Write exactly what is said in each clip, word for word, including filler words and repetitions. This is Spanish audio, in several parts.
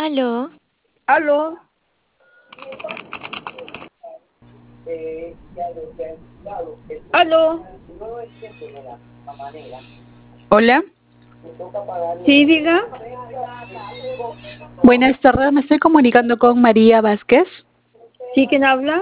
Aló. Aló. Aló. Hola, Sí, diga. buenas tardes, me estoy comunicando con María Vázquez. ¿Sí, quién habla?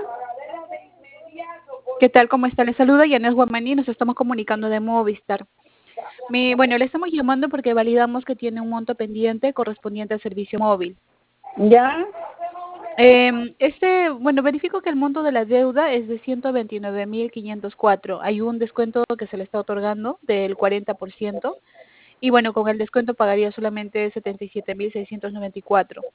¿Qué tal? ¿Cómo está? Le saluda Yanes Guamaní, nos estamos comunicando de Movistar. Mi, bueno, le estamos llamando porque validamos que tiene un monto pendiente correspondiente al servicio móvil. ¿Ya? Eh, este, bueno, verifico que el monto de la deuda es de ciento veintinueve mil quinientos cuatro. Hay un descuento que se le está otorgando del cuarenta por ciento y bueno, con el descuento pagaría solamente setenta y siete mil seiscientos noventa y cuatro.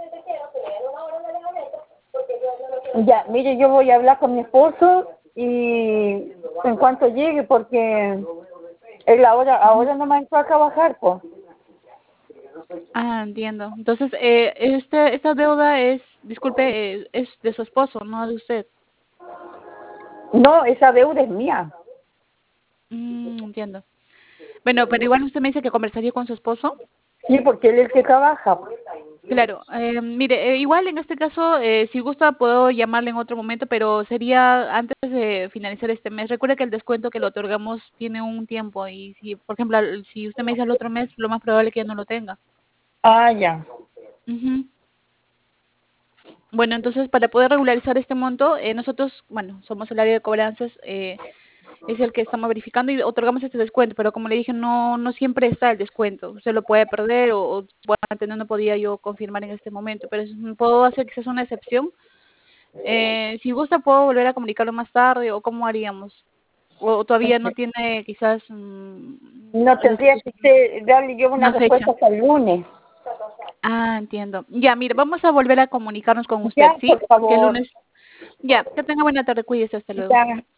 Ya, mire, yo voy a hablar con mi esposo y en cuanto llegue, porque él ahora, ahora no me entró a trabajar, pues. Ah, entiendo. Entonces, eh, este, esta deuda es, disculpe, eh, es de su esposo, no de usted. No, esa deuda es mía. Mm, entiendo. Bueno, pero igual usted me dice que conversaría con su esposo. Sí, porque él es el que trabaja. Claro, eh, mire, eh, igual en este caso, eh, si gusta puedo llamarle en otro momento, pero sería antes de finalizar este mes. Recuerde que el descuento que le otorgamos tiene un tiempo y si, por ejemplo, al- si usted me dice el otro mes, lo más probable es que ya no lo tenga. Ah, ya. Ujú. Bueno, entonces para poder regularizar este monto, eh, nosotros, bueno, somos el área de cobranzas, eh, es el que estamos verificando y otorgamos este descuento, pero como le dije, no no siempre está el descuento. Usted lo puede perder o, o bueno, no podía yo confirmar en este momento, pero es- puedo hacer que sea una excepción. Eh, si gusta, puedo volver a comunicarlo más tarde o cómo haríamos. O todavía no tiene quizás mm, No los- tendría que ser, darle yo una una fecha. respuesta hasta el lunes. Ah, entiendo. Ya, mire, vamos a volver a comunicarnos con usted, Ya, ¿sí? por Que el favor. lunes. Ya, que tenga buena tarde, cuídese, hasta luego. Ya.